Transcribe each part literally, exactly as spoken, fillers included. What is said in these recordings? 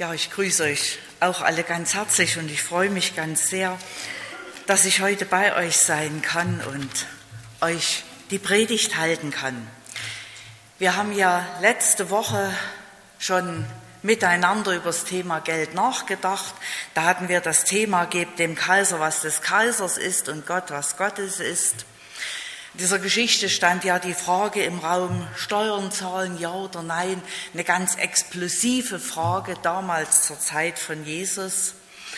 Ja, ich grüße euch auch alle ganz herzlich und ich freue mich ganz sehr, dass ich heute bei euch sein kann und euch die Predigt halten kann. Wir haben ja letzte Woche schon miteinander über das Thema Geld nachgedacht. Da hatten wir das Thema, gebt dem Kaiser, was des Kaisers ist und Gott, was Gottes ist. In dieser Geschichte stand ja die Frage im Raum, Steuern zahlen, ja oder nein, eine ganz explosive Frage damals zur Zeit von Jesus.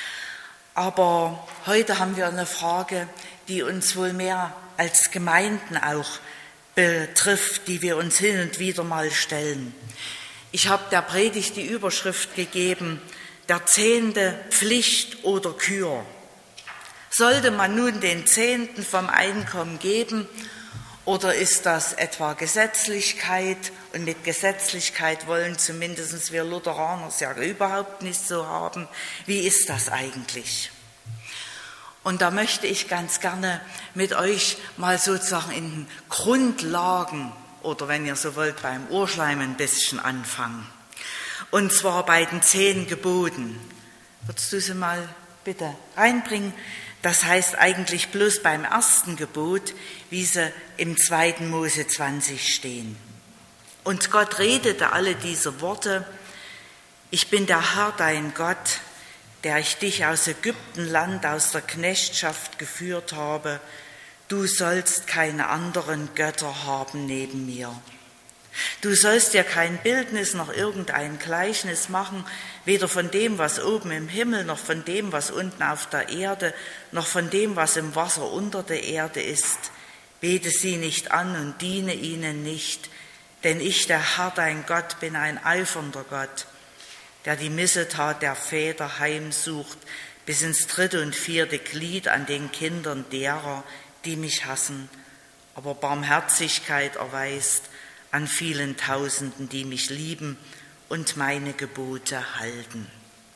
Aber heute haben wir eine Frage, die uns wohl mehr als Gemeinden auch betrifft, die wir uns hin und wieder mal stellen. Ich habe der Predigt die Überschrift gegeben, der Zehnte Pflicht oder Kür. Sollte man nun den Zehnten vom Einkommen geben oder ist das etwa Gesetzlichkeit? Und mit Gesetzlichkeit wollen zumindest wir Lutheraner es ja überhaupt nicht so haben. Wie ist das eigentlich? Und da möchte ich ganz gerne mit euch mal sozusagen in den Grundlagen oder wenn ihr so wollt beim Urschleim ein bisschen anfangen. Und zwar bei den zehn Geboten. Würdest du sie mal bitte reinbringen? Das heißt eigentlich bloß beim ersten Gebot, wie sie im zweiten Mose zwanzig stehen. Und Gott redete alle diese Worte: Ich bin der Herr, dein Gott, der ich dich aus Ägyptenland, aus der Knechtschaft geführt habe. Du sollst keine anderen Götter haben neben mir. Du sollst dir kein Bildnis noch irgendein Gleichnis machen, weder von dem, was oben im Himmel, noch von dem, was unten auf der Erde, noch von dem, was im Wasser unter der Erde ist. Bete sie nicht an und diene ihnen nicht, denn ich, der Herr, dein Gott, bin ein eifernder Gott, der die Missetat der Väter heimsucht, bis ins dritte und vierte Glied an den Kindern derer, die mich hassen, aber Barmherzigkeit erweist an vielen Tausenden, die mich lieben und meine Gebote halten.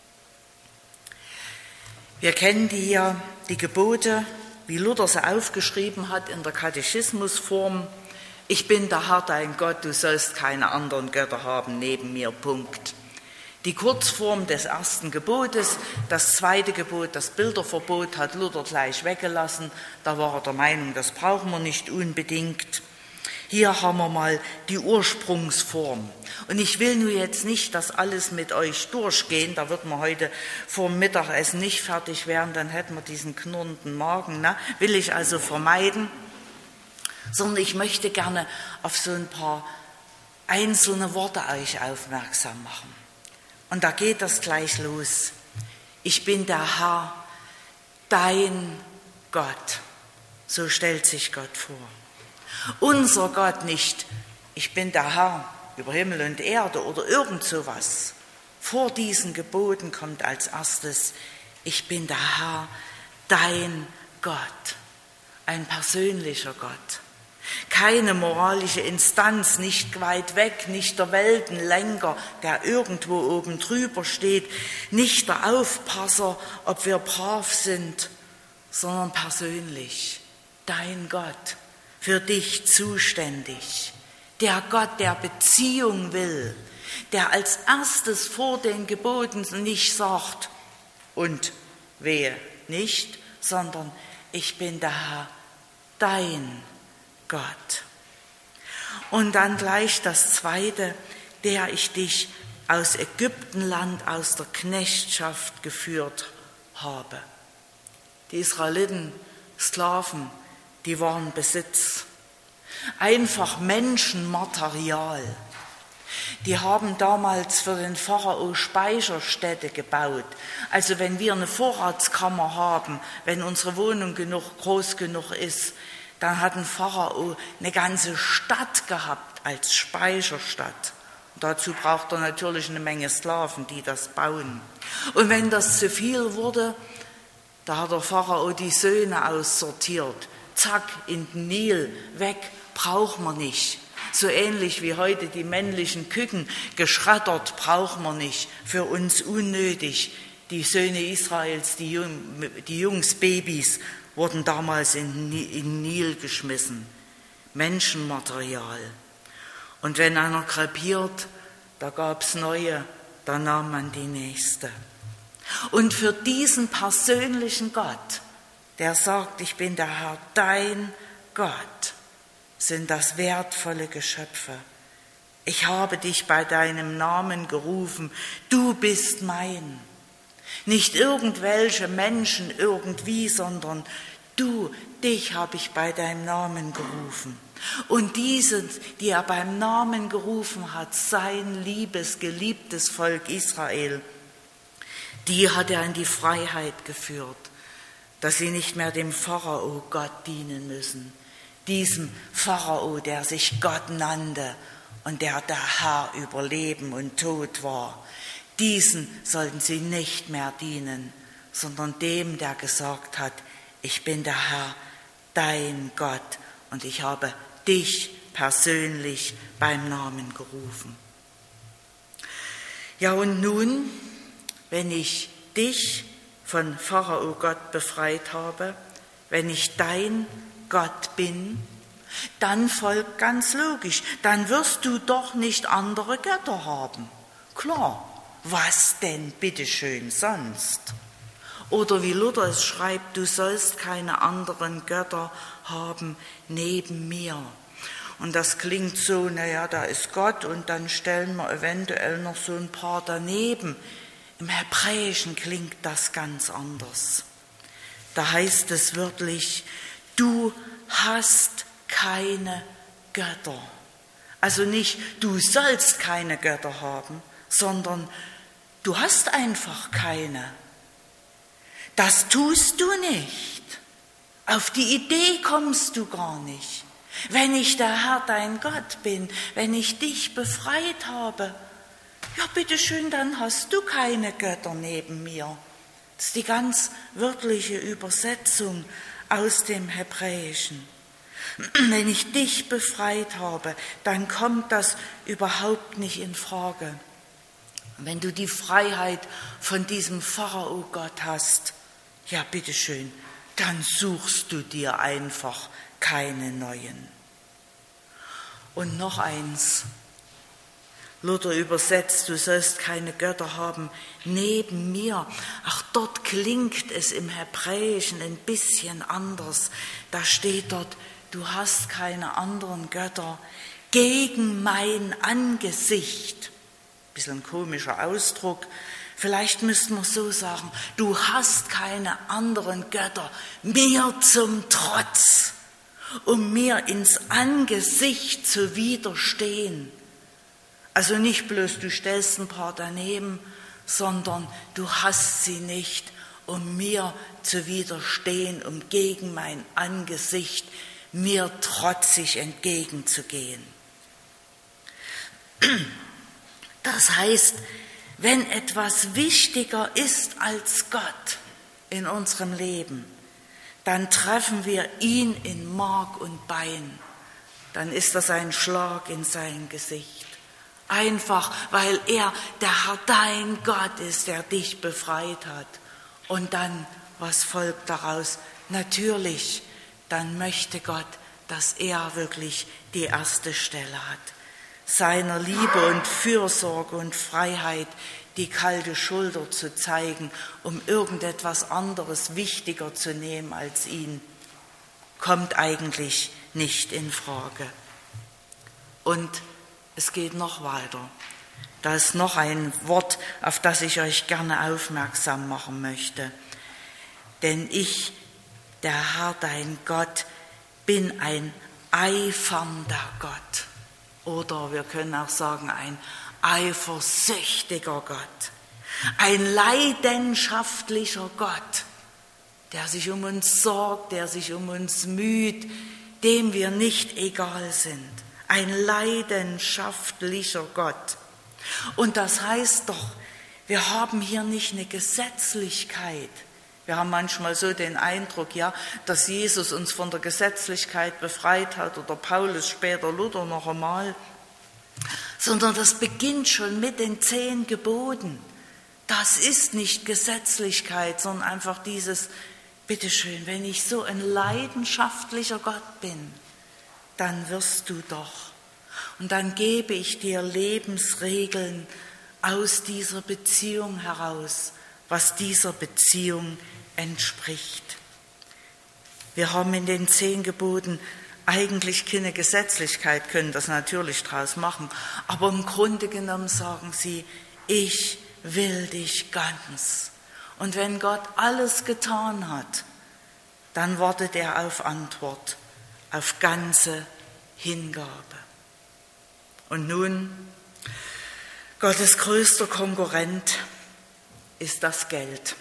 Wir kennen die ja, die Gebote, wie Luther sie aufgeschrieben hat in der Katechismusform. Ich bin der Herr, dein Gott, du sollst keine anderen Götter haben neben mir, Punkt. Die Kurzform des ersten Gebotes, das zweite Gebot, das Bilderverbot, hat Luther gleich weggelassen. Da war er der Meinung, das brauchen wir nicht unbedingt. Hier haben wir mal die Ursprungsform. Und ich will nur jetzt nicht das alles mit euch durchgehen, da wird man heute vor dem Mittagessen nicht fertig werden, dann hätten wir diesen knurrenden Magen, ne? Will ich also vermeiden, sondern ich möchte gerne auf so ein paar einzelne Worte euch aufmerksam machen. Und da geht das gleich los. Ich bin der Herr, dein Gott. So stellt sich Gott vor. Unser Gott nicht, ich bin der Herr über Himmel und Erde oder irgend sowas. Vor diesen Geboten kommt als erstes, ich bin der Herr, dein Gott. Ein persönlicher Gott. Keine moralische Instanz, nicht weit weg, nicht der Weltenlenker, der irgendwo oben drüber steht, nicht der Aufpasser, ob wir brav sind, sondern persönlich, dein Gott, für dich zuständig. Der Gott, der Beziehung will, der als erstes vor den Geboten nicht sagt, und wehe nicht, sondern ich bin der Herr, dein Gott. Und dann gleich das Zweite, der ich dich aus Ägyptenland, aus der Knechtschaft geführt habe. Die Israeliten, Sklaven, die waren Besitz. Einfach Menschenmaterial. Die haben damals für den Pharao Speicherstätte gebaut. Also wenn wir eine Vorratskammer haben, wenn unsere Wohnung genug, groß genug ist, dann hat ein Pharao eine ganze Stadt gehabt als Speicherstadt. Und dazu braucht er natürlich eine Menge Sklaven, die das bauen. Und wenn das zu viel wurde, da hat der Pharao die Söhne aussortiert. Zack, in den Nil, weg, braucht man nicht. So ähnlich wie heute die männlichen Küken, geschreddert braucht man nicht, für uns unnötig. Die Söhne Israels, die, Jung, die Jungsbabys, wurden damals in den Nil geschmissen. Menschenmaterial. Und wenn einer krepiert, da gab es neue, da nahm man die nächste. Und für diesen persönlichen Gott, der sagt, ich bin der Herr, dein Gott, sind das wertvolle Geschöpfe. Ich habe dich bei deinem Namen gerufen, du bist mein. Nicht irgendwelche Menschen irgendwie, sondern du, dich habe ich bei deinem Namen gerufen. Und diese, die er beim Namen gerufen hat, sein liebes, geliebtes Volk Israel, die hat er in die Freiheit geführt, dass sie nicht mehr dem Pharao Gott dienen müssen. Diesem Pharao, der sich Gott nannte und der der Herr über Leben und Tod war. Diesen sollten sie nicht mehr dienen, sondern dem, der gesagt hat, ich bin der Herr, dein Gott, und ich habe dich persönlich beim Namen gerufen. Ja, und nun, wenn ich dich von Pharao Gott befreit habe, wenn ich dein Gott bin, dann folgt ganz logisch, dann wirst du doch nicht andere Götter haben. Klar, was denn bitteschön sonst? Oder wie Luther es schreibt, du sollst keine anderen Götter haben neben mir. Und das klingt so, naja, da ist Gott und dann stellen wir eventuell noch so ein paar daneben. Im Hebräischen klingt das ganz anders. Da heißt es wörtlich, du hast keine Götter. Also nicht, du sollst keine Götter haben, sondern du hast einfach keine. Das tust du nicht. Auf die Idee kommst du gar nicht. Wenn ich der Herr, dein Gott bin, wenn ich dich befreit habe, ja bitteschön, dann hast du keine Götter neben mir. Das ist die ganz wörtliche Übersetzung aus dem Hebräischen. Wenn ich dich befreit habe, dann kommt das überhaupt nicht in Frage. Wenn du die Freiheit von diesem Pharao-Gott hast, ja bitteschön, dann suchst du dir einfach keine neuen. Und noch eins, Luther übersetzt, du sollst keine Götter haben neben mir. Ach, dort klingt es im Hebräischen ein bisschen anders. Da steht dort, du hast keine anderen Götter gegen mein Angesicht. Bisschen ein komischer Ausdruck. Vielleicht müssten wir so sagen, du hast keine anderen Götter mir zum Trotz, um mir ins Angesicht zu widerstehen. Also nicht bloß, du stellst ein paar daneben, sondern du hast sie nicht, um mir zu widerstehen, um gegen mein Angesicht mir trotzig entgegenzugehen. Das heißt, wenn etwas wichtiger ist als Gott in unserem Leben, dann treffen wir ihn in Mark und Bein. Dann ist das ein Schlag in sein Gesicht. Einfach, weil er der Herr, dein Gott ist, der dich befreit hat. Und dann, was folgt daraus? Natürlich, dann möchte Gott, dass er wirklich die erste Stelle hat. Seiner Liebe und Fürsorge und Freiheit die kalte Schulter zu zeigen, um irgendetwas anderes wichtiger zu nehmen als ihn, kommt eigentlich nicht in Frage. Und es geht noch weiter. Da ist noch ein Wort, auf das ich euch gerne aufmerksam machen möchte. Denn ich, der Herr, dein Gott, bin ein eifernder Gott. Oder wir können auch sagen, ein eifersüchtiger Gott. Ein leidenschaftlicher Gott, der sich um uns sorgt, der sich um uns müht, dem wir nicht egal sind. Ein leidenschaftlicher Gott. Und das heißt doch, wir haben hier nicht eine Gesetzlichkeit. Wir haben manchmal so den Eindruck, ja, dass Jesus uns von der Gesetzlichkeit befreit hat oder Paulus später, Luther noch einmal, sondern das beginnt schon mit den zehn Geboten. Das ist nicht Gesetzlichkeit, sondern einfach dieses, bitteschön, wenn ich so ein leidenschaftlicher Gott bin, dann wirst du doch. Und dann gebe ich dir Lebensregeln aus dieser Beziehung heraus, was dieser Beziehung entspricht. Wir haben in den zehn Geboten eigentlich keine Gesetzlichkeit, können das natürlich draus machen, aber im Grunde genommen sagen sie, ich will dich ganz. Und wenn Gott alles getan hat, dann wartet er auf Antwort, auf ganze Hingabe. Und nun, Gottes größter Konkurrent ist das Geld.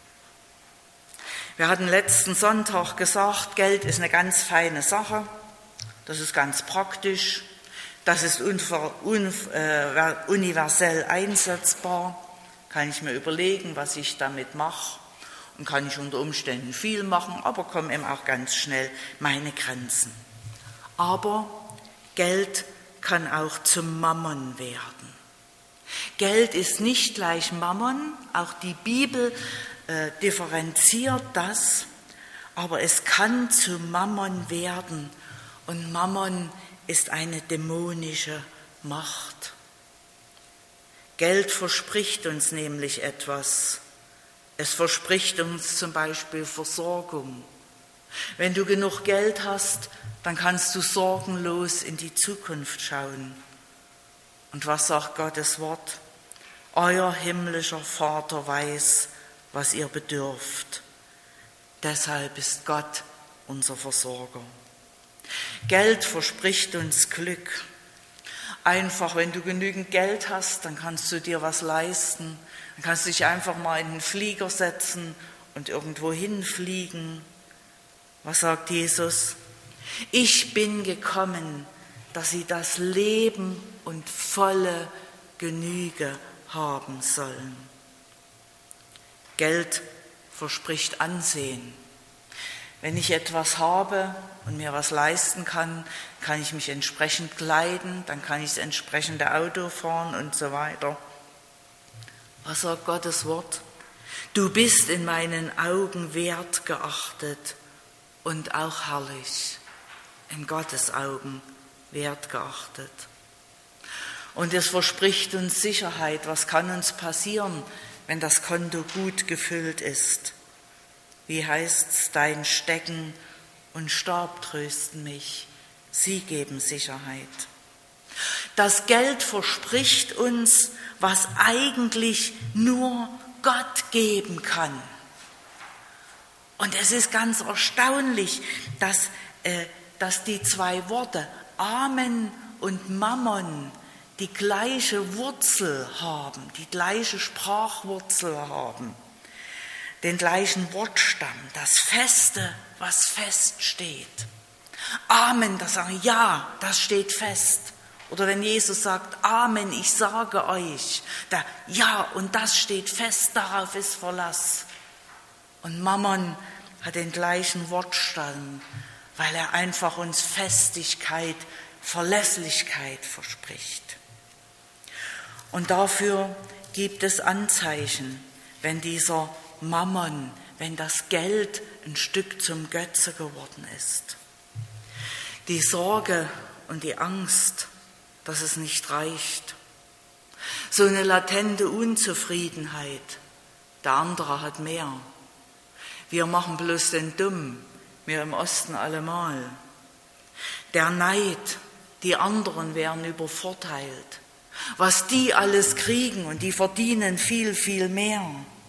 Wir hatten letzten Sonntag gesagt, Geld ist eine ganz feine Sache, das ist ganz praktisch, das ist unver, un, äh, universell einsetzbar, kann ich mir überlegen, was ich damit mache und kann ich unter Umständen viel machen, aber kommen eben auch ganz schnell meine Grenzen. Aber Geld kann auch zum Mammon werden. Geld ist nicht gleich Mammon, auch die Bibel äh, differenziert das, aber es kann zu Mammon werden und Mammon ist eine dämonische Macht. Geld verspricht uns nämlich etwas. Es verspricht uns zum Beispiel Versorgung. Wenn du genug Geld hast, dann kannst du sorgenlos in die Zukunft schauen. Und was sagt Gottes Wort? Euer himmlischer Vater weiß, was ihr bedürft. Deshalb ist Gott unser Versorger. Geld verspricht uns Glück. Einfach, wenn du genügend Geld hast, dann kannst du dir was leisten. Dann kannst du dich einfach mal in den Flieger setzen und irgendwo hinfliegen. Was sagt Jesus? Ich bin gekommen, dass sie das Leben und volle Genüge haben sollen. Geld verspricht Ansehen. Wenn ich etwas habe und mir was leisten kann, kann ich mich entsprechend kleiden, dann kann ich das entsprechende Auto fahren und so weiter. Was sagt Gottes Wort? Du bist in meinen Augen wert geachtet und auch herrlich. In Gottes Augen wert geachtet. Und es verspricht uns Sicherheit. Was kann uns passieren, wenn das Konto gut gefüllt ist? Wie heißt's, dein Stecken und Stab trösten mich, sie geben Sicherheit. Das Geld verspricht uns, was eigentlich nur Gott geben kann. Und es ist ganz erstaunlich, dass, äh, dass die zwei Worte Amen und Mammon die gleiche Wurzel haben, die gleiche Sprachwurzel haben. Den gleichen Wortstamm, das Feste, was feststeht. Amen, das sagen, ja, das steht fest. Oder wenn Jesus sagt, Amen, ich sage euch, da, ja, und das steht fest, darauf ist Verlass. Und Mammon hat den gleichen Wortstamm, weil er einfach uns Festigkeit, Verlässlichkeit verspricht. Und dafür gibt es Anzeichen, wenn dieser Mammon, wenn das Geld ein Stück zum Götze geworden ist. Die Sorge und die Angst, dass es nicht reicht. So eine latente Unzufriedenheit, der andere hat mehr. Wir machen bloß den Dumm, wir im Osten allemal. Der Neid, die anderen werden übervorteilt. Was die alles kriegen und die verdienen viel, viel mehr.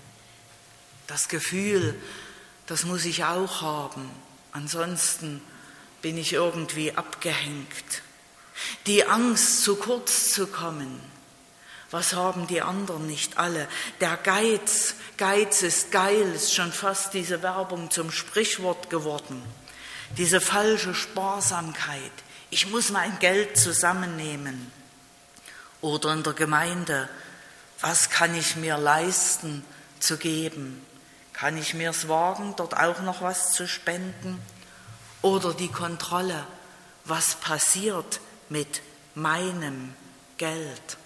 Das Gefühl, das muss ich auch haben, ansonsten bin ich irgendwie abgehängt. Die Angst, zu kurz zu kommen. Was haben die anderen nicht alle? Der Geiz, Geiz ist geil, ist schon fast diese Werbung zum Sprichwort geworden. Diese falsche Sparsamkeit. Ich muss mein Geld zusammennehmen. Oder in der Gemeinde, was kann ich mir leisten zu geben? Kann ich mir es wagen, dort auch noch was zu spenden? Oder die Kontrolle, was passiert mit meinem Geld?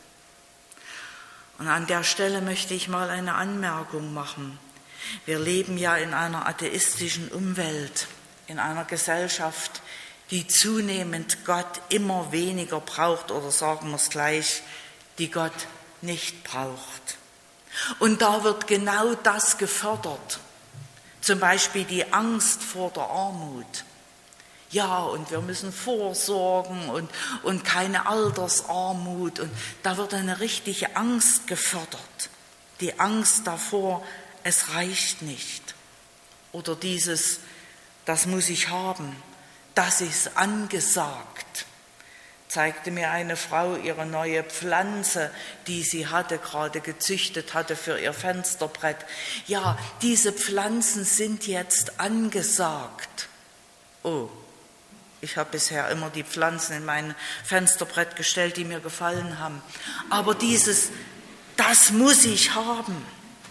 Und an der Stelle möchte ich mal eine Anmerkung machen. Wir leben ja in einer atheistischen Umwelt, in einer Gesellschaft, die zunehmend Gott immer weniger braucht, oder sagen wir es gleich, die Gott nicht braucht. Und da wird genau das gefördert. Zum Beispiel die Angst vor der Armut. Ja, und wir müssen vorsorgen und, und keine Altersarmut. Und da wird eine richtige Angst gefördert. Die Angst davor, es reicht nicht. Oder dieses, das muss ich haben, das ist angesagt. Zeigte mir eine Frau ihre neue Pflanze, die sie hatte, gerade gezüchtet hatte für ihr Fensterbrett. Ja, diese Pflanzen sind jetzt angesagt. Oh, ich habe bisher immer die Pflanzen in mein Fensterbrett gestellt, die mir gefallen haben. Aber dieses, das muss ich haben.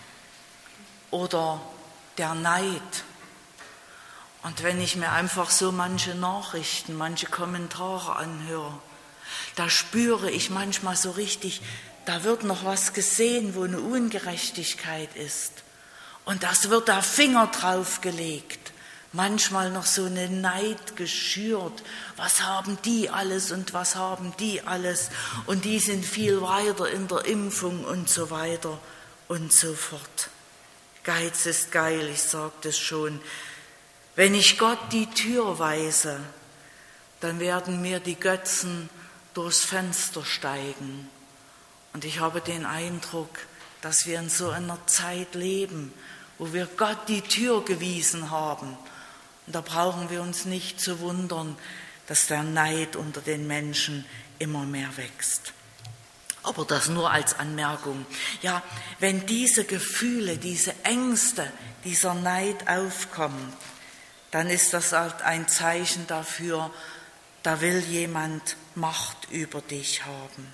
Oder der Neid. Und wenn ich mir einfach so manche Nachrichten, manche Kommentare anhöre, da spüre ich manchmal so richtig, da wird noch was gesehen, wo eine Ungerechtigkeit ist. Und das wird der Finger drauf gelegt. Manchmal noch so eine Neid geschürt. Was haben die alles und was haben die alles? Und die sind viel weiter in der Impfung und so weiter und so fort. Geiz ist geil, ich sagte es schon. Wenn ich Gott die Tür weise, dann werden mir die Götzen durchs Fenster steigen. Und ich habe den Eindruck, dass wir in so einer Zeit leben, wo wir Gott die Tür gewiesen haben. Und da brauchen wir uns nicht zu wundern, dass der Neid unter den Menschen immer mehr wächst. Aber das nur als Anmerkung. Ja, wenn diese Gefühle, diese Ängste, dieser Neid aufkommen, dann ist das ein Zeichen dafür, da will jemand Macht über dich haben.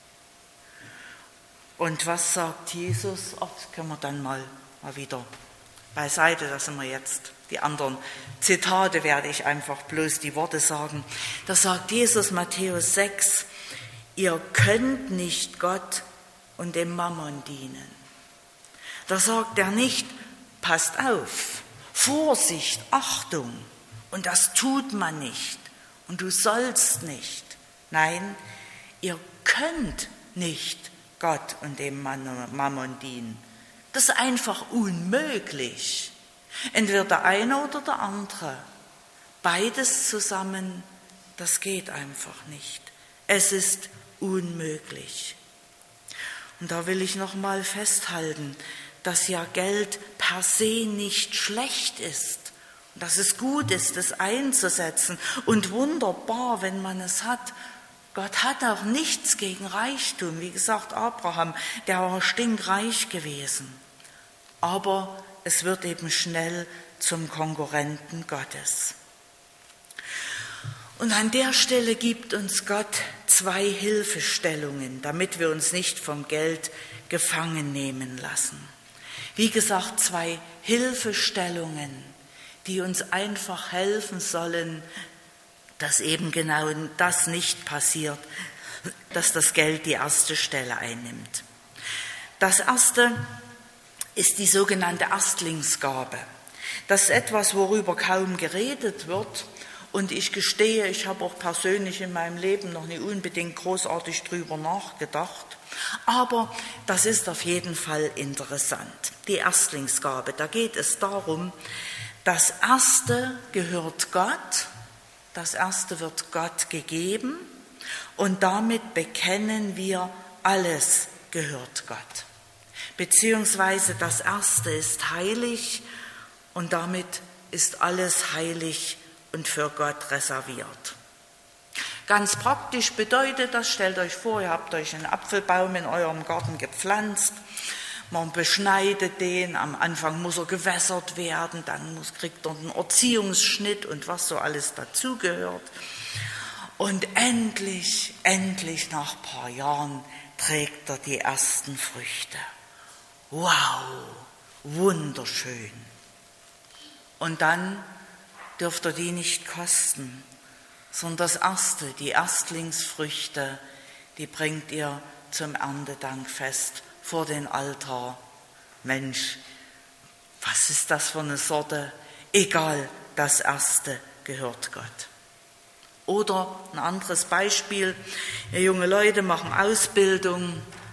Und was sagt Jesus? Ach, das können wir dann mal, mal wieder beiseite, da sind wir jetzt. Die anderen Zitate werde ich einfach bloß die Worte sagen. Da sagt Jesus, Matthäus sechs, ihr könnt nicht Gott und dem Mammon dienen. Da sagt er nicht, passt auf, Vorsicht, Achtung, und das tut man nicht und du sollst nicht. Nein, ihr könnt nicht Gott und dem Mammon dienen. Das ist einfach unmöglich. Entweder der eine oder der andere. Beides zusammen, das geht einfach nicht. Es ist unmöglich. Und da will ich noch mal festhalten, dass ja Geld per se nicht schlecht ist. Dass es gut ist, es einzusetzen und wunderbar, wenn man es hat. Gott hat auch nichts gegen Reichtum. Wie gesagt, Abraham, der war stinkreich gewesen. Aber es wird eben schnell zum Konkurrenten Gottes. Und an der Stelle gibt uns Gott zwei Hilfestellungen, damit wir uns nicht vom Geld gefangen nehmen lassen. Wie gesagt, zwei Hilfestellungen, die uns einfach helfen sollen, dass eben genau das nicht passiert, dass das Geld die erste Stelle einnimmt. Das erste ist die sogenannte Erstlingsgabe. Das ist etwas, worüber kaum geredet wird. Und ich gestehe, ich habe auch persönlich in meinem Leben noch nie unbedingt großartig drüber nachgedacht. Aber das ist auf jeden Fall interessant. Die Erstlingsgabe, da geht es darum, das Erste gehört Gott, das Erste wird Gott gegeben und damit bekennen wir, alles gehört Gott. Beziehungsweise das Erste ist heilig und damit ist alles heilig und für Gott reserviert. Ganz praktisch bedeutet das, stellt euch vor, ihr habt euch einen Apfelbaum in eurem Garten gepflanzt, man beschneidet den, am Anfang muss er gewässert werden, dann muss, kriegt er einen Erziehungsschnitt und was so alles dazugehört. Und endlich, endlich nach ein paar Jahren trägt er die ersten Früchte. Wow, wunderschön. Und dann dürft ihr die nicht kosten, sondern das Erste, die Erstlingsfrüchte, die bringt ihr zum Erntedankfest vor den Altar. Mensch, was ist das für eine Sorte? Egal, das Erste gehört Gott. Oder ein anderes Beispiel, junge Leute machen Ausbildung,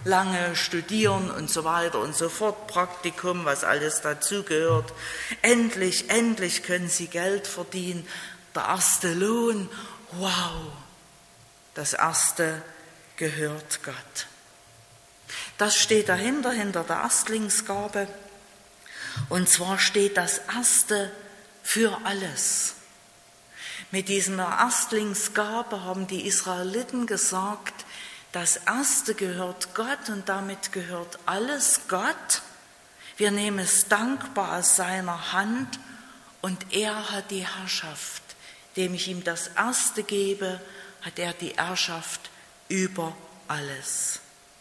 lange studieren und so weiter und so fort, Praktikum, was alles dazugehört. Endlich, endlich können sie Geld verdienen. Der erste Lohn, wow, das erste gehört Gott. Das steht dahinter, hinter der Erstlingsgabe. Und zwar steht das Erste für alles. Mit dieser Erstlingsgabe haben die Israeliten gesagt, das Erste gehört Gott und damit gehört alles Gott. Wir nehmen es dankbar aus seiner Hand und er hat die Herrschaft. Dem ich ihm das Erste gebe, hat er die Herrschaft über alles.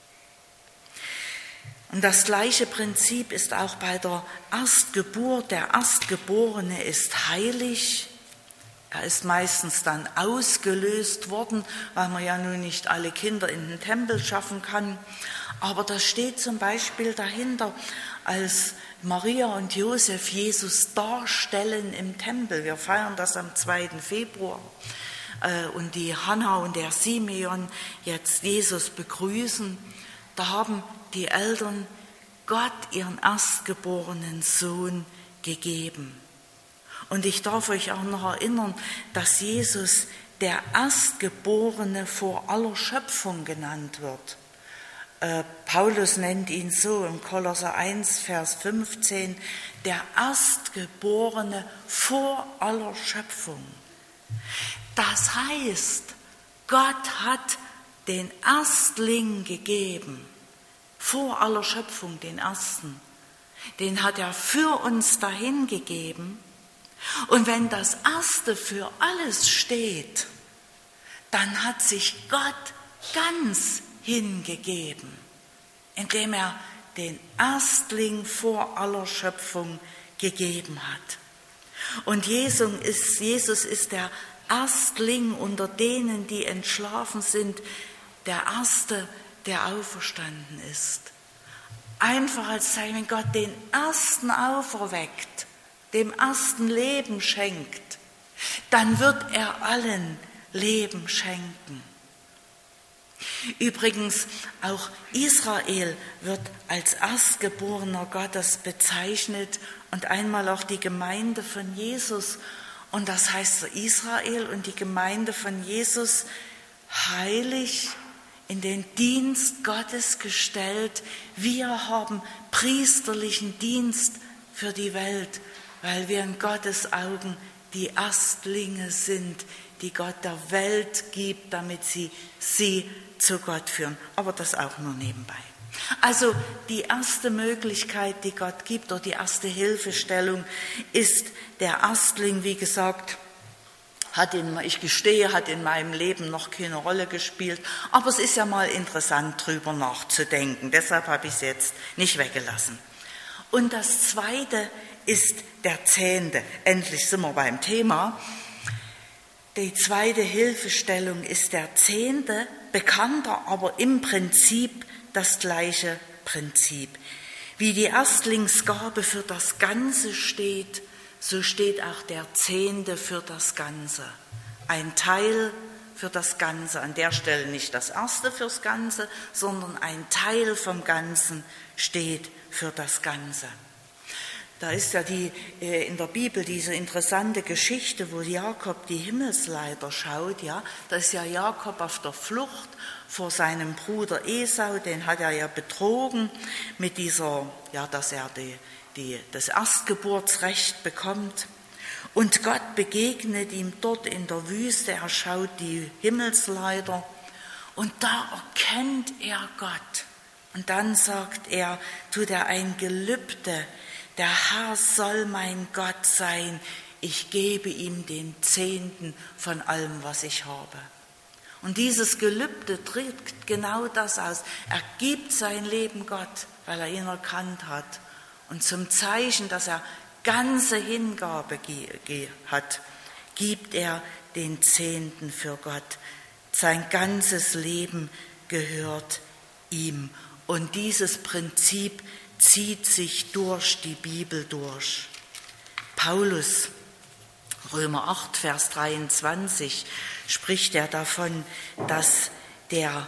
Und das gleiche Prinzip ist auch bei der Erstgeburt. Der Erstgeborene ist heilig. Er ist meistens dann ausgelöst worden, weil man ja nun nicht alle Kinder in den Tempel schaffen kann. Aber das steht zum Beispiel dahinter, als Maria und Josef Jesus darstellen im Tempel. Wir feiern das am zweiten Februar. Und die Hannah und der Simeon jetzt Jesus begrüßen. Da haben die Eltern Gott ihren erstgeborenen Sohn gegeben. Und ich darf euch auch noch erinnern, dass Jesus der Erstgeborene vor aller Schöpfung genannt wird. Äh, Paulus nennt ihn so im Kolosser eins, Vers fünfzehn, der Erstgeborene vor aller Schöpfung. Das heißt, Gott hat den Erstling gegeben, vor aller Schöpfung, den Ersten. Den hat er für uns dahin gegeben. Und wenn das Erste für alles steht, dann hat sich Gott ganz hingegeben, indem er den Erstling vor aller Schöpfung gegeben hat. Und Jesus ist, Jesus ist der Erstling unter denen, die entschlafen sind, der Erste, der auferstanden ist. Einfach als Zeichen, wenn Gott den Ersten auferweckt, dem ersten Leben schenkt, dann wird er allen Leben schenken. Übrigens, auch Israel wird als Erstgeborener Gottes bezeichnet und einmal auch die Gemeinde von Jesus. Und das heißt Israel und die Gemeinde von Jesus heilig in den Dienst Gottes gestellt. Wir haben priesterlichen Dienst für die Welt, weil wir in Gottes Augen die Erstlinge sind, die Gott der Welt gibt, damit sie sie zu Gott führen. Aber das auch nur nebenbei. Also die erste Möglichkeit, die Gott gibt, oder die erste Hilfestellung, ist der Erstling, wie gesagt, hat in, ich gestehe, hat in meinem Leben noch keine Rolle gespielt. Aber es ist ja mal interessant, drüber nachzudenken. Deshalb habe ich es jetzt nicht weggelassen. Und das Zweite ist der Zehnte. Endlich sind wir beim Thema. Die zweite Hilfestellung ist der Zehnte, bekannter, aber im Prinzip das gleiche Prinzip. Wie die Erstlingsgabe für das Ganze steht, so steht auch der Zehnte für das Ganze. Ein Teil für das Ganze. An der Stelle nicht das Erste fürs Ganze, sondern ein Teil vom Ganzen steht für das Ganze. Da ist ja die, äh, in der Bibel diese interessante Geschichte, wo Jakob die Himmelsleiter schaut. Ja, da ist ja Jakob auf der Flucht vor seinem Bruder Esau, den hat er ja betrogen mit dieser, ja, dass er die, die, das Erstgeburtsrecht bekommt. Und Gott begegnet ihm dort in der Wüste, er schaut die Himmelsleiter und da erkennt er Gott. Und dann sagt er, tut er ein Gelübde, der Herr soll mein Gott sein, ich gebe ihm den Zehnten von allem, was ich habe. Und dieses Gelübde drückt genau das aus. Er gibt sein Leben Gott, weil er ihn erkannt hat. Und zum Zeichen, dass er ganze Hingabe hat, gibt er den Zehnten für Gott. Sein ganzes Leben gehört ihm. Und dieses Prinzip zieht sich durch die Bibel durch. Paulus, Römer acht, Vers dreiundzwanzig, spricht er davon, dass der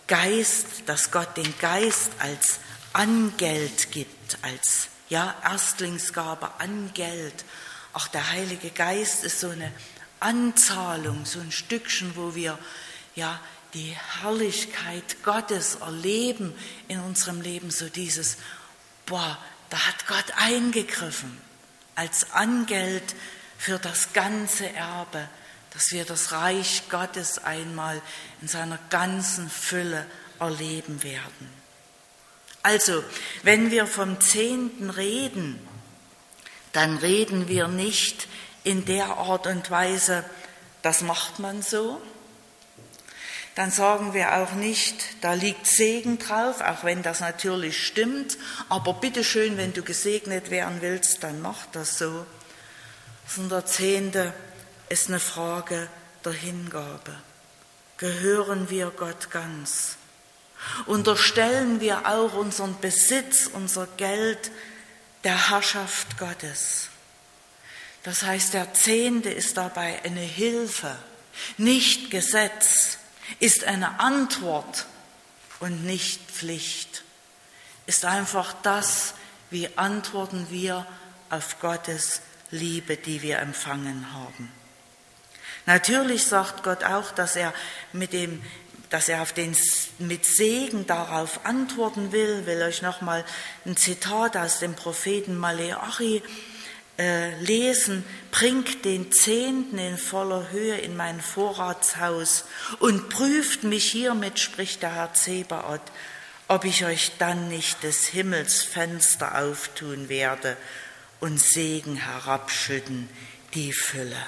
Geist, dass Gott den Geist als Angeld gibt, als ja, Erstlingsgabe an Geld. Auch der Heilige Geist ist so eine Anzahlung, so ein Stückchen, wo wir ja die Herrlichkeit Gottes erleben in unserem Leben, so dieses, boah, da hat Gott eingegriffen, als Angeld für das ganze Erbe, dass wir das Reich Gottes einmal in seiner ganzen Fülle erleben werden. Also, wenn wir vom Zehnten reden, dann reden wir nicht in der Art und Weise, das macht man so. Dann sagen wir auch nicht, da liegt Segen drauf, auch wenn das natürlich stimmt, aber bitteschön, wenn du gesegnet werden willst, dann mach das so. Sondern der Zehnte ist eine Frage der Hingabe. Gehören wir Gott ganz? Unterstellen wir auch unseren Besitz, unser Geld der Herrschaft Gottes? Das heißt, der Zehnte ist dabei eine Hilfe, nicht Gesetz, ist eine Antwort und nicht Pflicht, ist einfach das, wie antworten wir auf Gottes Liebe, die wir empfangen haben. Natürlich sagt Gott auch, dass er mit dem dass er auf den, mit Segen darauf antworten will. Ich will euch nochmal ein Zitat aus dem Propheten Maleachi äh, lesen. Bringt den Zehnten in voller Höhe in mein Vorratshaus und prüft mich hiermit, spricht der Herr Zebaoth, ob ich euch dann nicht des Himmels Fenster auftun werde und Segen herabschütten, die Fülle.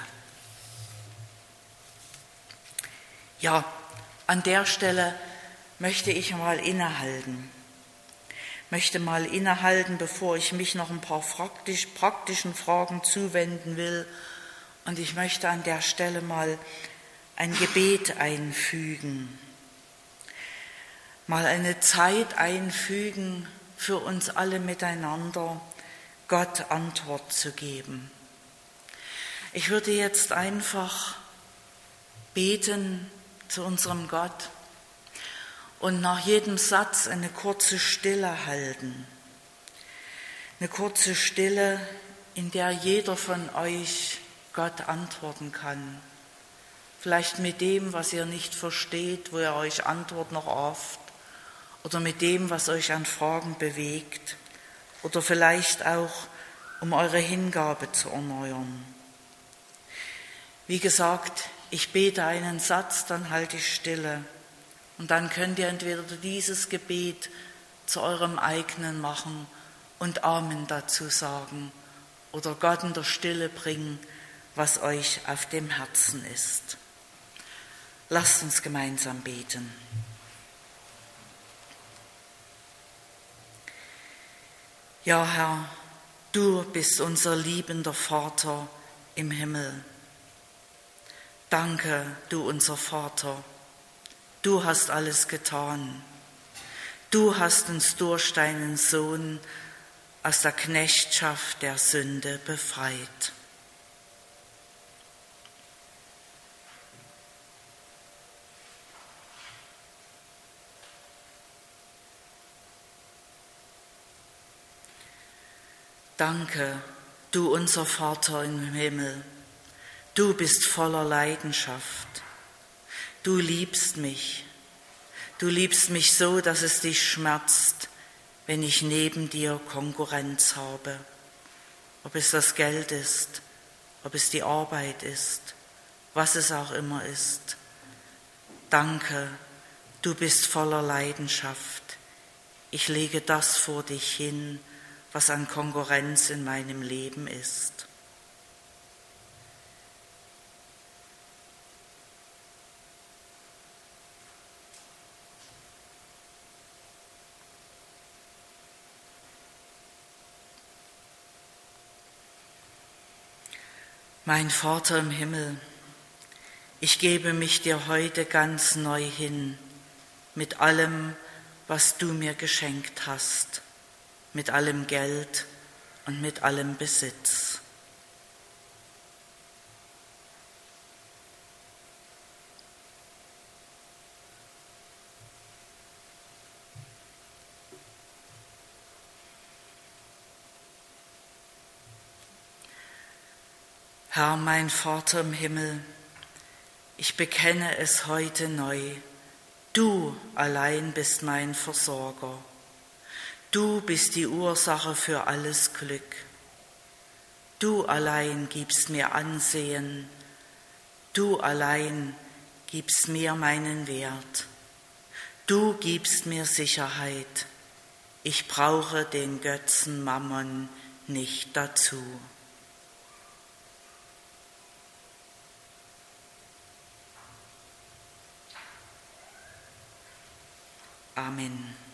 Ja, an der Stelle möchte ich mal innehalten. Möchte mal innehalten, bevor ich mich noch ein paar praktisch, praktischen Fragen zuwenden will. Und ich möchte an der Stelle mal ein Gebet einfügen. Mal eine Zeit einfügen für uns alle miteinander, Gott Antwort zu geben. Ich würde jetzt einfach beten zu unserem Gott und nach jedem Satz eine kurze Stille halten. Eine kurze Stille, in der jeder von euch Gott antworten kann. Vielleicht mit dem, was ihr nicht versteht, wo ihr euch Antwort noch erhofft, oder mit dem, was euch an Fragen bewegt, oder vielleicht auch, um eure Hingabe zu erneuern. Wie gesagt, ich bete einen Satz, dann halte ich Stille. Und dann könnt ihr entweder dieses Gebet zu eurem eigenen machen und Amen dazu sagen oder Gott in der Stille bringen, was euch auf dem Herzen ist. Lasst uns gemeinsam beten. Ja, Herr, du bist unser liebender Vater im Himmel. Danke, du unser Vater, du hast alles getan. Du hast uns durch deinen Sohn aus der Knechtschaft der Sünde befreit. Danke, du unser Vater im Himmel. Du bist voller Leidenschaft. Du liebst mich. Du liebst mich so, dass es dich schmerzt, wenn ich neben dir Konkurrenz habe. Ob es das Geld ist, ob es die Arbeit ist, was es auch immer ist. Danke, du bist voller Leidenschaft. Ich lege das vor dich hin, was an Konkurrenz in meinem Leben ist. Mein Vater im Himmel, ich gebe mich dir heute ganz neu hin, mit allem, was du mir geschenkt hast, mit allem Geld und mit allem Besitz. Herr, mein Vater im Himmel, ich bekenne es heute neu. Du allein bist mein Versorger. Du bist die Ursache für alles Glück. Du allein gibst mir Ansehen. Du allein gibst mir meinen Wert. Du gibst mir Sicherheit. Ich brauche den Götzen Mammon nicht dazu. Amen.